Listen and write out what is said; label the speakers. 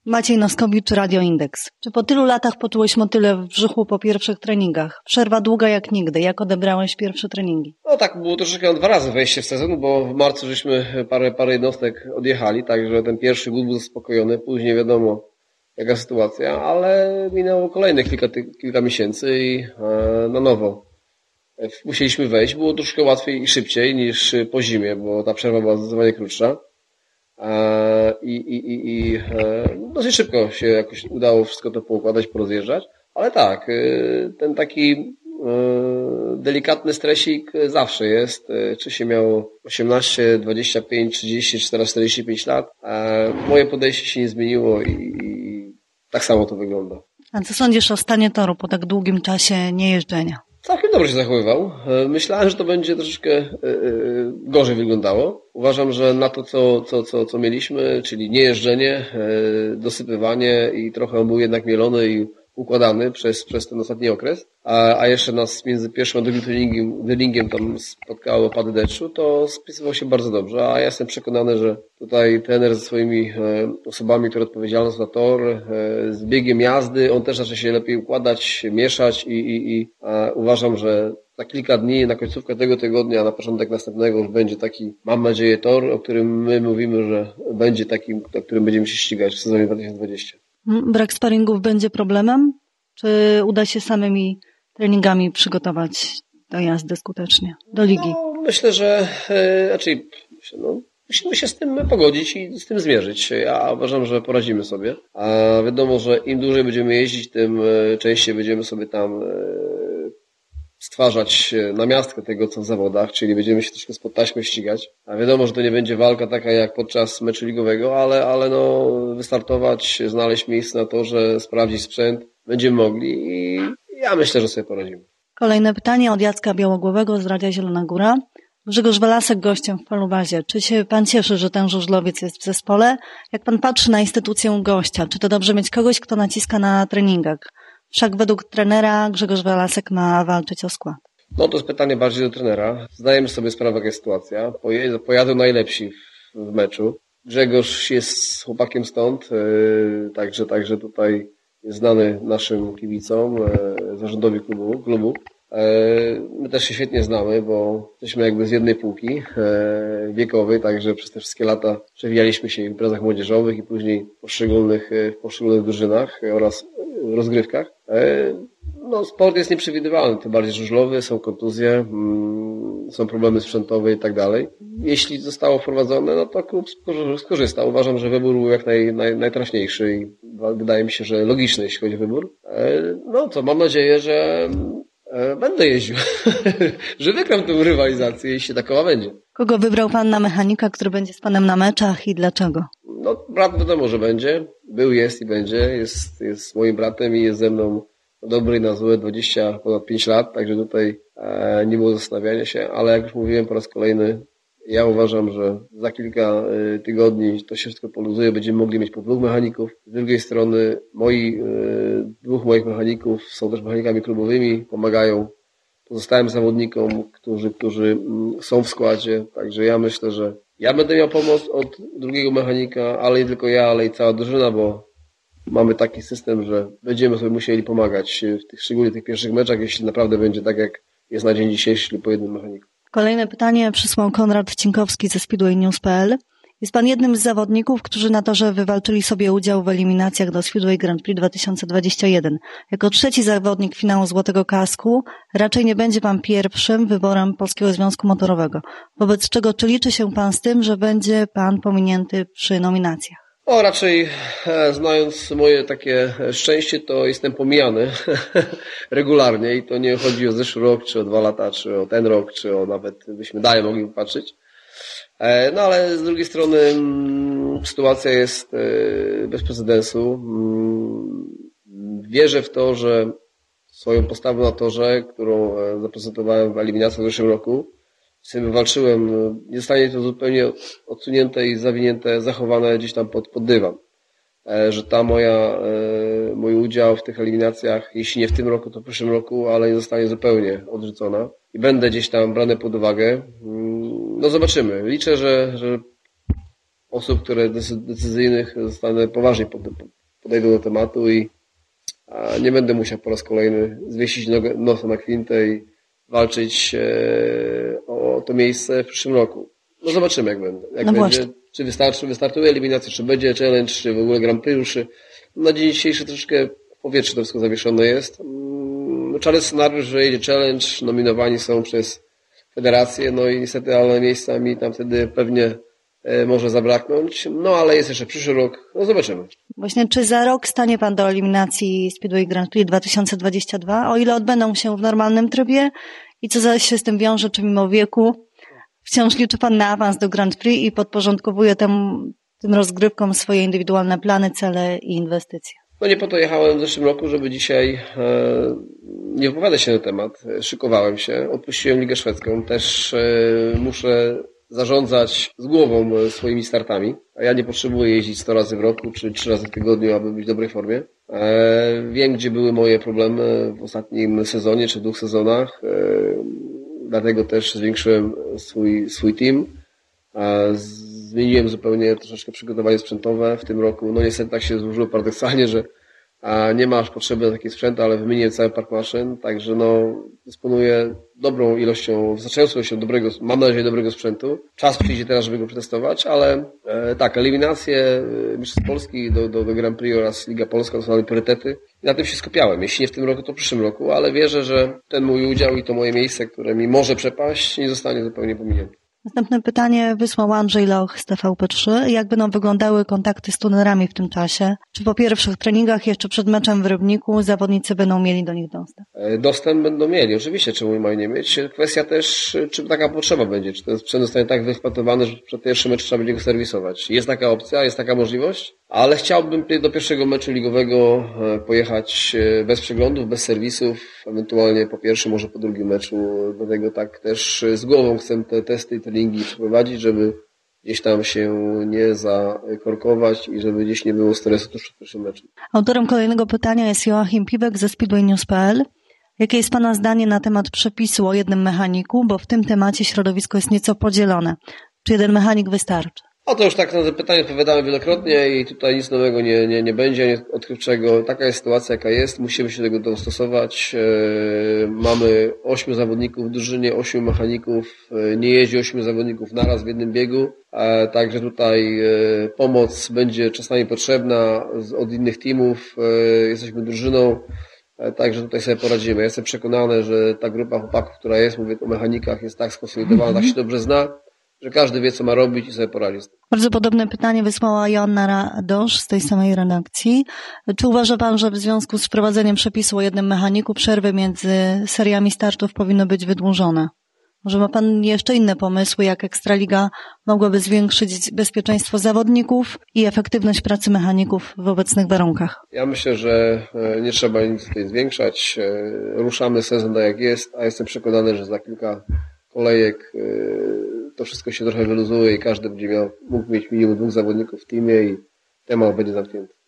Speaker 1: Maciej Noskowicz, Radio Indeks. Czy po tylu latach poczułeś motyle w brzuchu po pierwszych treningach? Przerwa długa jak nigdy. Jak odebrałeś pierwsze treningi?
Speaker 2: No tak, było troszeczkę 2 razy wejście w sezon, bo w marcu żeśmy parę jednostek odjechali, także ten pierwszy głód był zaspokojony, później wiadomo jaka sytuacja, ale minęło kolejnych kilka miesięcy i na nowo musieliśmy wejść. Było troszkę łatwiej i szybciej niż po zimie, bo ta przerwa była zdecydowanie krótsza. Dosyć szybko się jakoś udało wszystko to poukładać, porozjeżdżać, ale tak, ten taki delikatny stresik zawsze jest, czy się miało 18, 25, 30, 45 lat. Moje podejście się nie zmieniło i tak samo to wygląda.
Speaker 1: A co sądzisz o stanie toru po tak długim czasie niejeżdżenia?
Speaker 2: Całkiem dobrze się zachowywał. Myślałem, że to będzie troszeczkę gorzej wyglądało. Uważam, że na to, co mieliśmy, czyli niejeżdżenie, dosypywanie i trochę on był jednak mielony i układany przez ten ostatni okres, a jeszcze nas między pierwszym a drugim treningiem tam spotkały opady deszczu, to spisywał się bardzo dobrze, a ja jestem przekonany, że tutaj trener ze swoimi osobami, które odpowiedzialne za tor, z biegiem jazdy, on też zacznie się lepiej układać, mieszać i uważam, że za kilka dni, na końcówkę tego tygodnia, na początek następnego już będzie taki, mam nadzieję, tor, o którym my mówimy, że będzie takim, na którym będziemy się ścigać w sezonie 2020.
Speaker 1: Brak sparingów będzie problemem? Czy uda się samymi treningami przygotować do jazdy skutecznie, do ligi?
Speaker 2: No, myślę, że musimy się z tym pogodzić i z tym zmierzyć. Ja uważam, że poradzimy sobie. A wiadomo, że im dłużej będziemy jeździć, tym częściej będziemy sobie tam stwarzać namiastkę tego, co w zawodach, czyli będziemy się troszkę spod taśmy ścigać. A wiadomo, że to nie będzie walka taka jak podczas meczu ligowego, ale wystartować, znaleźć miejsce na torze, sprawdzić sprzęt, będziemy mogli i ja myślę, że sobie poradzimy.
Speaker 1: Kolejne pytanie od Jacka Białogłowego z Radia Zielona Góra. Grzegorz Welasek gościem w Falubazie. Czy się pan cieszy, że ten żużlowiec jest w zespole? Jak pan patrzy na instytucję gościa, czy to dobrze mieć kogoś, kto naciska na treningach? Wszak według trenera Grzegorz Welasek ma walczyć o skład.
Speaker 2: No to jest pytanie bardziej do trenera. Zdajemy sobie sprawę, jaka jest sytuacja. Pojadą najlepsi w meczu. Grzegorz jest chłopakiem stąd, także tutaj jest znany naszym kibicom, zarządowi klubu. My też się świetnie znamy, bo jesteśmy jakby z jednej półki wiekowej, także przez te wszystkie lata przewijaliśmy się w imprezach młodzieżowych i później w poszczególnych drużynach oraz rozgrywkach. No, sport jest nieprzewidywalny, tym bardziej żużlowy, są kontuzje, są problemy sprzętowe i tak dalej. Jeśli zostało wprowadzone, no to klub skorzysta. Uważam, że wybór był jak najtrafniejszy i wydaje mi się, że logiczny, jeśli chodzi o wybór. No to mam nadzieję, że będę jeździł, że wygram tę rywalizację, jeśli takowa będzie.
Speaker 1: Kogo wybrał pan na mechanika, który będzie z panem na meczach i dlaczego?
Speaker 2: No, brat wiadomo, że będzie. Był, jest i będzie. Jest moim bratem i jest ze mną na dobre i na złe ponad 5 lat, także tutaj nie było zastanawiania się, ale jak już mówiłem po raz kolejny, ja uważam, że za kilka tygodni to się wszystko poluzuje, będziemy mogli mieć po 2 mechaników. Z drugiej strony 2 moich mechaników są też mechanikami klubowymi, pomagają pozostałym zawodnikom, którzy są w składzie, także ja myślę, że ja będę miał pomoc od drugiego mechanika, ale nie tylko ja, ale i cała drużyna, bo mamy taki system, że będziemy sobie musieli pomagać szczególnie w tych pierwszych meczach, jeśli naprawdę będzie tak, jak jest na dzień dzisiejszy, czyli po jednym mechaniku.
Speaker 1: Kolejne pytanie przysłał Konrad Cinkowski ze speedwaynews.pl. Jest pan jednym z zawodników, którzy na torze wywalczyli sobie udział w eliminacjach do Speedway Grand Prix 2021. Jako 3. zawodnik finału Złotego Kasku raczej nie będzie pan pierwszym wyborem Polskiego Związku Motorowego. Wobec czego czy liczy się pan z tym, że będzie pan pominięty przy nominacjach?
Speaker 2: O, raczej znając moje takie szczęście, to jestem pomijany regularnie i to nie chodzi o zeszły rok, czy o 2 lata, czy o ten rok, czy o nawet byśmy dalej mogli popatrzeć. No ale z drugiej strony sytuacja jest bez precedensu. Wierzę w to, że swoją postawą na torze, którą zaprezentowałem w eliminacjach w zeszłym roku, z tym walczyłem, nie zostanie to zupełnie odsunięte i zawinięte, zachowane gdzieś tam pod dywan. Że ta mój udział w tych eliminacjach, jeśli nie w tym roku, to w przyszłym roku, ale nie zostanie zupełnie odrzucona i będę gdzieś tam brany pod uwagę. No zobaczymy. Liczę, że osób, które decyzyjnych zostanę poważnie podejdą do tematu i nie będę musiał po raz kolejny zwiesić nosa na kwintę i walczyć o to miejsce w przyszłym roku. No zobaczymy, jak będę. Jak będzie, czy wystartuje eliminacja, czy będzie challenge, czy w ogóle Grand Prix ruszy. Na dzień dzisiejszy troszeczkę w powietrzu to wszystko zawieszone jest. Czarny scenariusz, że jedzie challenge, nominowani są przez federację, no i niestety, ale miejsca mi tam wtedy pewnie może zabraknąć. No ale jest jeszcze przyszły rok, no zobaczymy.
Speaker 1: Właśnie, czy za rok stanie Pan do eliminacji Speedway Grand Prix 2022, o ile odbędą się w normalnym trybie i co zaś się z tym wiąże, czy mimo wieku wciąż liczy Pan na awans do Grand Prix i podporządkowuje tym rozgrywkom swoje indywidualne plany, cele i inwestycje?
Speaker 2: No nie po to jechałem w zeszłym roku, żeby dzisiaj nie wypowiadać się na temat. Szykowałem się, odpuściłem Ligę Szwedzką, też muszę zarządzać z głową swoimi startami, a ja nie potrzebuję jeździć 100 razy w roku czy 3 razy w tygodniu, aby być w dobrej formie. Wiem, gdzie były moje problemy w ostatnim sezonie czy 2 sezonach, dlatego też zwiększyłem swój team. Zmieniłem zupełnie troszeczkę przygotowanie sprzętowe w tym roku. No niestety tak się złożyło paradoksalnie, że nie ma aż potrzeby na taki sprzęt, ale wymieniłem cały park maszyn, także no dysponuję dobrą ilością, wystarczającą ilością mam nadzieję, dobrego sprzętu. Czas przyjdzie teraz, żeby go przetestować, ale tak, eliminacje Mistrzostw Polski do Grand Prix oraz Liga Polska to są priorytety. I na tym się skupiałem. Jeśli nie w tym roku, to w przyszłym roku, ale wierzę, że ten mój udział i to moje miejsce, które mi może przepaść, nie zostanie zupełnie pominięte.
Speaker 1: Następne pytanie wysłał Andrzej Loch z TVP3. Jak będą wyglądały kontakty z tunerami w tym czasie? Czy po pierwszych treningach jeszcze przed meczem w Rybniku zawodnicy będą mieli do nich dostęp?
Speaker 2: Dostęp będą mieli, oczywiście, czemu mają nie mieć. Kwestia też, czy taka potrzeba będzie, czy ten sprzęt zostanie tak wyeksploatowany, że przed pierwszym meczem trzeba będzie go serwisować. Jest taka opcja, jest taka możliwość, ale chciałbym do pierwszego meczu ligowego pojechać bez przeglądów, bez serwisów, ewentualnie po pierwszym, może po drugim meczu. Dlatego tak też z głową chcę te testy i treningi przeprowadzić, żeby gdzieś tam się nie zakorkować i żeby gdzieś nie było stresu tuż przed pierwszym meczem.
Speaker 1: Autorem kolejnego pytania jest Joachim Piwek ze speedwaynews.pl. Jakie jest Pana zdanie na temat przepisu o jednym mechaniku, bo w tym temacie środowisko jest nieco podzielone. Czy jeden mechanik wystarczy?
Speaker 2: O to już tak na to pytanie odpowiadałem wielokrotnie i tutaj nic nowego nie będzie, nic odkrywczego. Taka jest sytuacja, jaka jest. Musimy się do tego dostosować. Mamy 8 zawodników w drużynie, 8 mechaników. Nie jeździ 8 zawodników naraz w jednym biegu. Także tutaj pomoc będzie czasami potrzebna od innych teamów. Jesteśmy drużyną. Także tutaj sobie poradzimy. Ja jestem przekonany, że ta grupa chłopaków, która jest, mówię o mechanikach, jest tak skonsolidowana, tak się dobrze zna, że każdy wie, co ma robić i sobie poradzi.
Speaker 1: Bardzo podobne pytanie wysłała Joanna Radosz z tej samej redakcji. Czy uważa Pan, że w związku z wprowadzeniem przepisu o jednym mechaniku przerwy między seriami startów powinny być wydłużone? Może ma Pan jeszcze inne pomysły, jak Ekstraliga mogłaby zwiększyć bezpieczeństwo zawodników i efektywność pracy mechaników w obecnych warunkach?
Speaker 2: Ja myślę, że nie trzeba nic tutaj zwiększać. Ruszamy sezon tak jak jest, a jestem przekonany, że za kilka kolejek to wszystko się trochę wyluzuje i każdy będzie mógł mieć minimum 2 zawodników w teamie i temat będzie zamknięty.